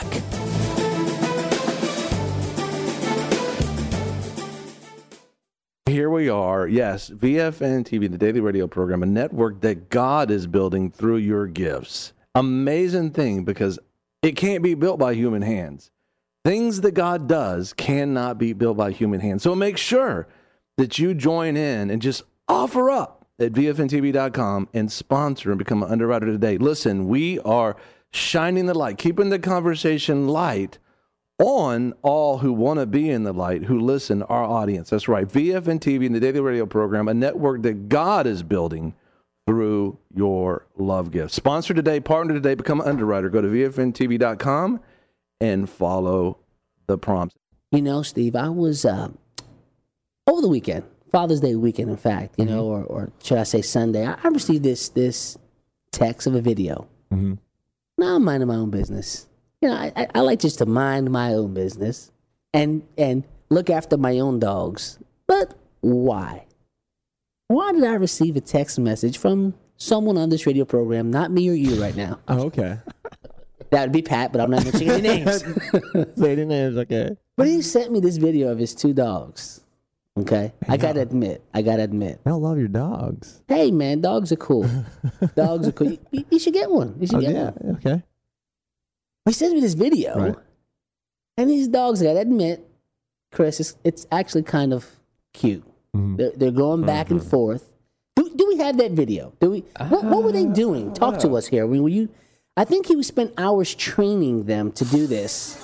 Here we are. Yes, VFN TV, the daily radio program, a network that God is building through your gifts. Amazing thing, because it can't be built by human hands. Things that God does cannot be built by human hands. So make sure that you join in and just offer up at VFNTV.com and sponsor and become an underwriter today. Listen, we are shining the light, keeping the conversation light on all who want to be in the light, who listen, our audience. That's right. VFN TV and the daily radio program, a network that God is building through your love gift. Sponsor today, partner today, become an underwriter. Go to VFNTV.com and follow the prompts. Steve, I was over the weekend, Father's Day weekend, in fact, or should I say Sunday, I received this text of a video. Mm-hmm. Now I'm minding my own business. I like just to mind my own business and look after my own dogs. But why? Why did I receive a text message from someone on this radio program, not me or you right now? Oh, okay. That would be Pat, but I'm not mentioning any names. Say the names, okay. But he sent me this video of his two dogs. Okay? I gotta admit. I love your dogs. Hey, man, dogs are cool. Dogs are cool. You should get one. You should get one. Okay. He sends me this video, right. And these dogs, I gotta admit, Chris, it's actually kind of cute. Mm-hmm. They're going back and forth. Do we have that video? Do we? What were they doing? Talk to us here. I think he spent hours training them to do this.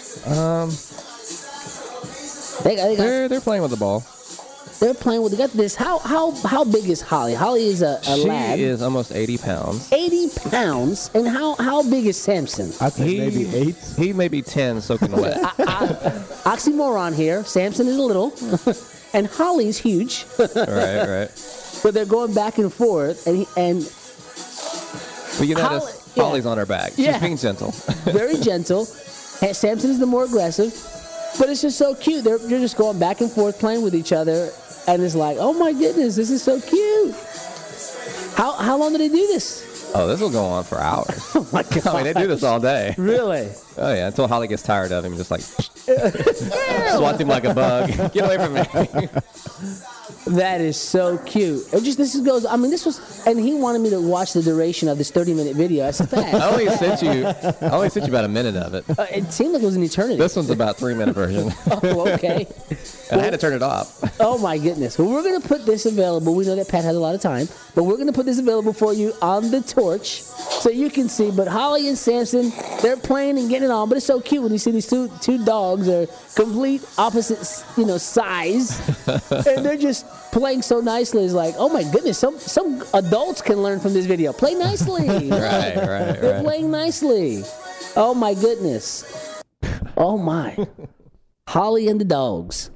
They're playing with the ball. They're playing with. They got this. How big is Holly? Holly is a lab. She is almost 80 pounds. 80 pounds. And how big is Samson? I think maybe 8. He may be 10 soaking wet. Oxymoron here. Samson is little, and Holly's huge. Right. But they're going back and forth, and but you notice Holly's on her back. She's being gentle. Very gentle. And Samson is the more aggressive. But it's just so cute. They're just going back and forth, playing with each other, and it's like, oh my goodness, this is so cute. How long do they do this? Oh, this will go on for hours. Oh my God! I mean, they do this all day. Really? Oh yeah, until Holly gets tired of him, just like swats him like a bug. Get away from me. That is so cute. This was, and he wanted me to watch the duration of this 30-minute video. I said, I only sent you about a minute of it. It seemed like it was an eternity. This one's about 3-minute version. Oh, okay. And I had to turn it off. Oh my goodness. Well, we're going to put this available. We know that Pat has a lot of time, but we're going to put this available for you on the torch so you can see. But Holly and Samson, they're playing and getting it on, but it's so cute when you see these two dogs are complete opposite, size, and they're just playing so nicely. It's like, oh my goodness, some adults can learn from this video. Play nicely. Right. They're playing nicely. Oh my goodness. Oh my. Holly and the dogs.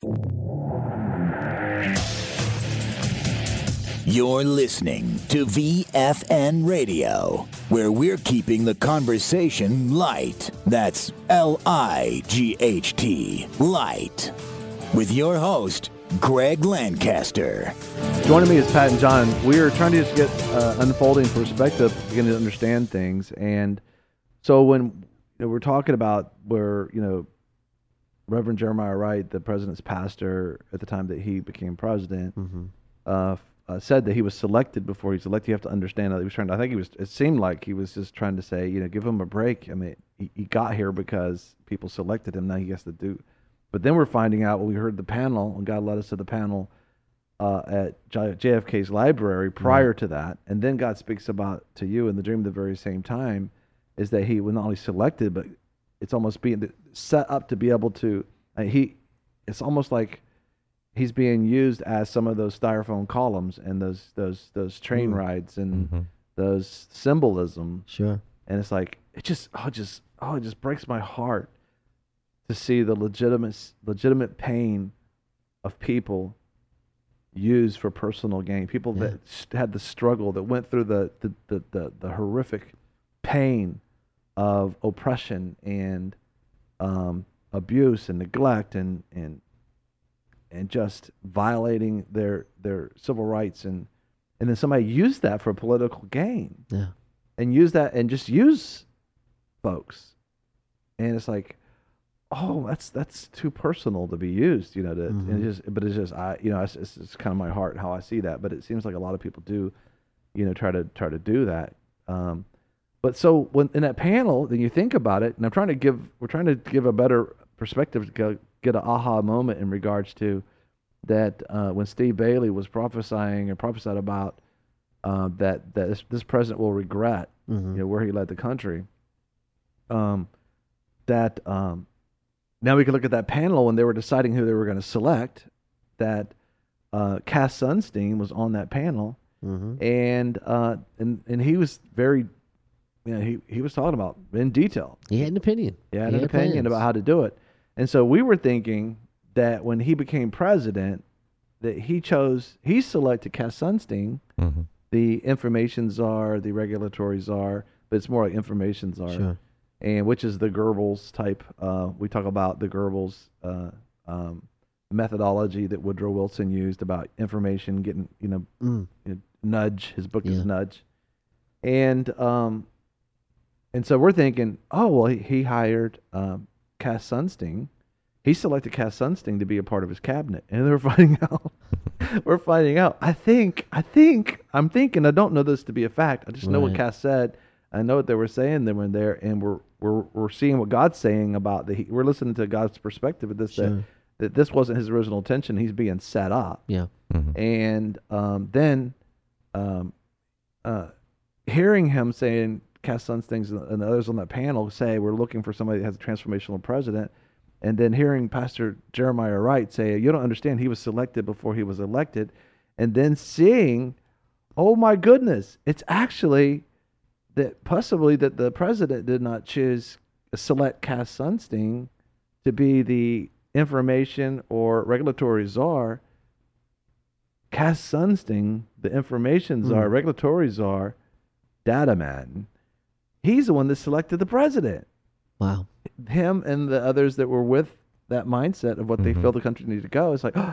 You're listening to VFN Radio, where we're keeping the conversation light. That's LIGHT, light. With your host, Greg Lancaster. Joining me is Pat and John. We are trying to just get unfolding perspective, beginning to understand things. And so when we're talking about where, Reverend Jeremiah Wright, the president's pastor at the time that he became president, said that he was selected before he was elected. You have to understand that he was trying to, I think it seemed like he was just trying to say, give him a break. I mean, he got here because people selected him. Now he has to do. But then we're finding out when we heard the panel, and God led us to the panel at JFK's library prior to that. And then God speaks about to you in the dream at the very same time, is that he was not only selected, but it's almost being set up to be able to, it's almost like he's being used as some of those styrofoam columns and those train rides and those symbolism. Sure. And it's like, it just breaks my heart to see the legitimate pain of people used for personal gain. People that had the struggle, that went through the horrific pain of oppression and abuse and neglect and just violating their civil rights, and then somebody used that for political gain. Yeah. And use that and just use folks. And it's like, oh, that's too personal to be used, and it's just kind of my heart how I see that. But it seems like a lot of people do, try to do that. But so when in that panel, then you think about it, and we're trying to give a better perspective to get an aha moment in regards to that when Steve Bailey was prophesying and prophesied about that this president will regret where he led the country. Now we can look at that panel when they were deciding who they were going to select. That Cass Sunstein was on that panel, and he was very. He was talking about in detail. He had an opinion. He had an opinion about how to do it. And so we were thinking that when he became president, that he selected Cass Sunstein, the information czar, the regulatory czar, but it's more like information czar, Sure. and which is the Goebbels type. We talk about the Goebbels methodology that Woodrow Wilson used about information getting, nudge. His book is Nudge. And so we're thinking, oh, well, he hired Cass Sunstein. He selected Cass Sunstein to be a part of his cabinet. And we're finding out, I'm thinking, I don't know this to be a fact. I just know what Cass said. I know what they were saying then when there, and we're seeing what God's saying about we're listening to God's perspective of this, Sure. that this wasn't his original intention. He's being set up. Yeah. And then hearing him saying, Cass Sunstein and the others on that panel say we're looking for somebody that has a transformational president, and then hearing Pastor Jeremiah Wright say, you don't understand, he was selected before he was elected, and then seeing, oh my goodness, it's actually that possibly that the president did not select Cass Sunstein to be the information or regulatory czar. Cass Sunstein, the information czar, regulatory czar, data man, he's the one that selected the president. Wow. Him and the others that were with that mindset of what they feel the country needed to go. It's like,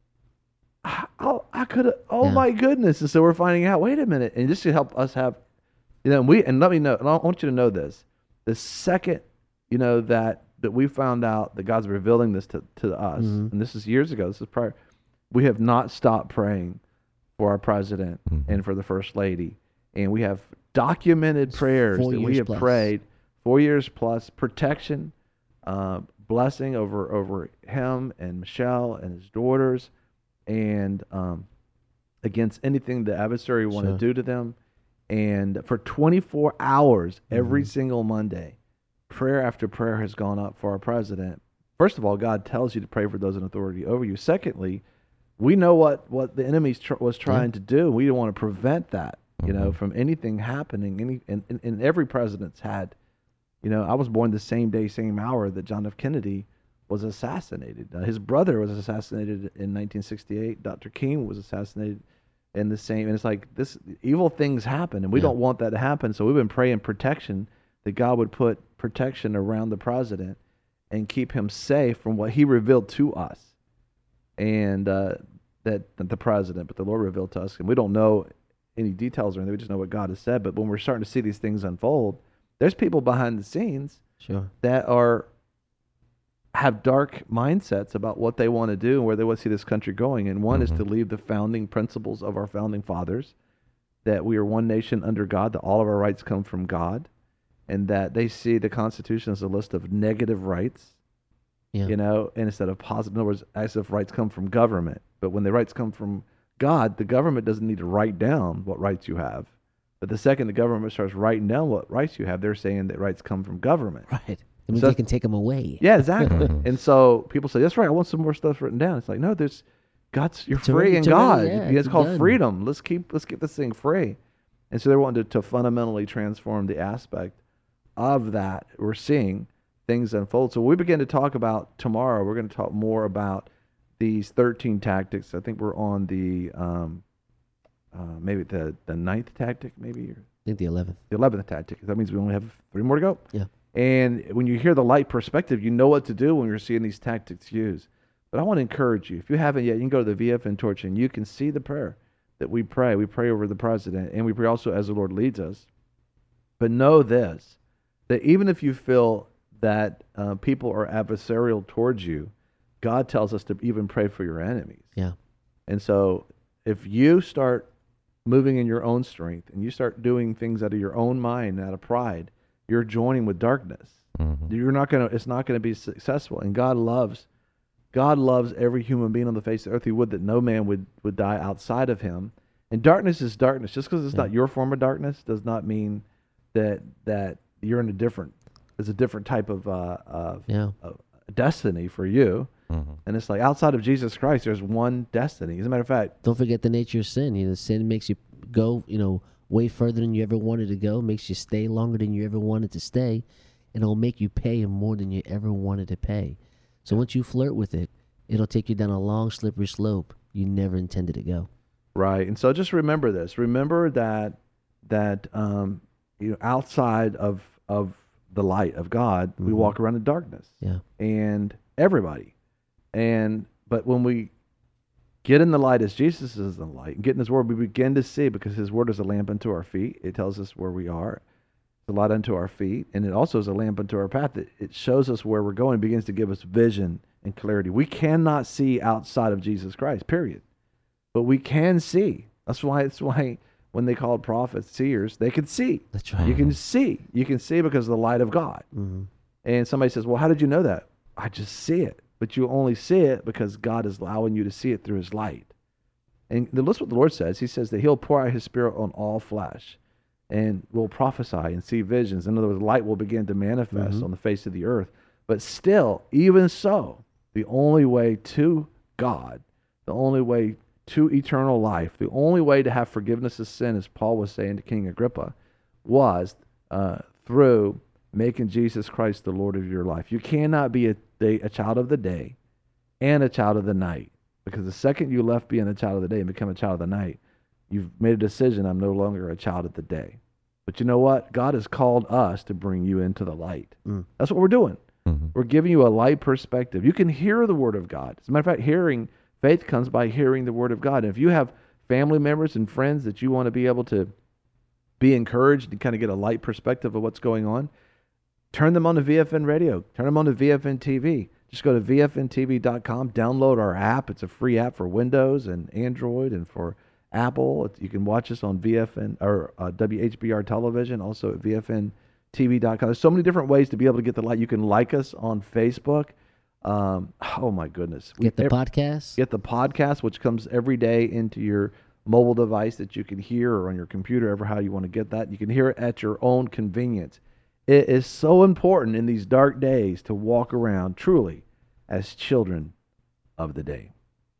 I could have, my goodness. And so we're finding out, wait a minute. And just to help us have, and let me know, and I want you to know this. The second, that we found out that God's revealing this to us, and this is years ago, this is prior, we have not stopped praying for our president and for the first lady. And we have documented prayers that we have prayed 4 years plus, protection, blessing over him and Michelle and his daughters, and against anything the adversary want to do to them. And for 24 hours every single Monday, prayer after prayer has gone up for our president. First of all, God tells you to pray for those in authority over you. Secondly, we know what the enemy was trying to do. We don't want to prevent that. From anything happening. And every president's had, I was born the same day, same hour that John F. Kennedy was assassinated. His brother was assassinated in 1968. Dr. King was assassinated in the same, and it's like this evil things happen, and we don't want that to happen. So we've been praying protection, that God would put protection around the president and keep him safe from what he revealed to us. And that the president, but the Lord revealed to us, and we don't know any details or anything. We just know what God has said. But when we're starting to see these things unfold, there's people behind the scenes that are have dark mindsets about what they want to do and where they want to see this country going. And one is to leave the founding principles of our founding fathers, that we are one nation under God, that all of our rights come from God, and that they see the Constitution as a list of negative rights, and instead of positive. In other words, as if rights come from government. But when the rights come from God, the government doesn't need to write down what rights you have. But the second the government starts writing down what rights you have, they're saying that rights come from government. Right. I mean, they can take them away. Yeah, exactly. And so people say, that's right, I want some more stuff written down. It's like, no, you're free in God. It's called freedom. Let's keep this thing free. And so they're wanting to fundamentally transform the aspect of that. We're seeing things unfold. So when we begin to talk about tomorrow, we're going to talk more about these 13 tactics. I think we're on the maybe the 9th tactic, maybe. I think the 11th. The 11th tactic. That means we only have 3 more to go. Yeah. And when you hear the light perspective, you know what to do when you're seeing these tactics used. But I want to encourage you. If you haven't yet, you can go to the VFN Torch and you can see the prayer that we pray. We pray over the president, and we pray also as the Lord leads us. But know this, that even if you feel that people are adversarial towards you, God tells us to even pray for your enemies. Yeah. And so if you start moving in your own strength and you start doing things out of your own mind, out of pride, you're joining with darkness. It's not going to be successful. And God loves every human being on the face of the earth. He would that no man would die outside of him. And darkness is darkness. Just because it's not your form of darkness does not mean that you're in a different type of destiny for you. And it's like outside of Jesus Christ, there's one destiny. As a matter of fact, don't forget the nature of sin. Sin makes you go, way further than you ever wanted to go, makes you stay longer than you ever wanted to stay, and it'll make you pay more than you ever wanted to pay. So once you flirt with it, it'll take you down a long, slippery slope you never intended to go. Right. And so just remember this. Remember that outside of the light of God, we walk around in darkness. Yeah. And everybody. But when we get in the light as Jesus is in the light and get in his word, we begin to see, because his word is a lamp unto our feet. It tells us where we are. It's a light unto our feet. And it also is a lamp unto our path. It shows us where we're going, begins to give us vision and clarity. We cannot see outside of Jesus Christ, period. But we can see. That's why when they called prophets seers, they could see. That's right. You can see. You can see because of the light of God. And somebody says, well, how did you know that? I just see it. But you only see it because God is allowing you to see it through his light. And listen what the Lord says. He says that he'll pour out his spirit on all flesh and will prophesy and see visions. In other words, light will begin to manifest on the face of the earth. But still, even so, the only way to God, the only way to eternal life, the only way to have forgiveness of sin, as Paul was saying to King Agrippa, was through making Jesus Christ the Lord of your life. You cannot be a child of the day and a child of the night, because the second you left being a child of the day and become a child of the night, you've made a decision, I'm no longer a child of the day. But you know what? God has called us to bring you into the light. That's what we're doing. We're giving you a light perspective. You can hear the word of God. As a matter of fact, faith comes by hearing the word of God. And if you have family members and friends that you want to be able to be encouraged and kind of get a light perspective of what's going on, turn them on to VFN Radio. Turn them on to VFN TV. Just go to VFNTV.com, download our app. It's a free app for Windows and Android and for Apple. You can watch us on VFN or WHBR television, also at VFNTV.com. There's so many different ways to be able to get the light. You can like us on Facebook. Oh my goodness. Get the podcast. Get the podcast, which comes every day into your mobile device that you can hear, or on your computer, ever how you want to get that. You can hear it at your own convenience. It is so important in these dark days to walk around truly as children of the day.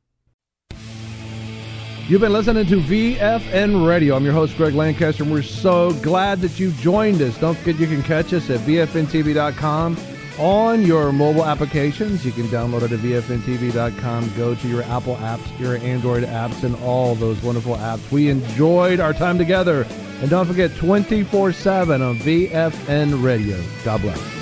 You've been listening to VFN Radio. I'm your host, Greg Lancaster, and we're so glad that you joined us. Don't forget you can catch us at VFNTV.com on your mobile applications. You can download it at VFNTV.com. Go to your Apple apps, your Android apps, and all those wonderful apps. We enjoyed our time together. And don't forget, 24/7 on VFN Radio. God bless.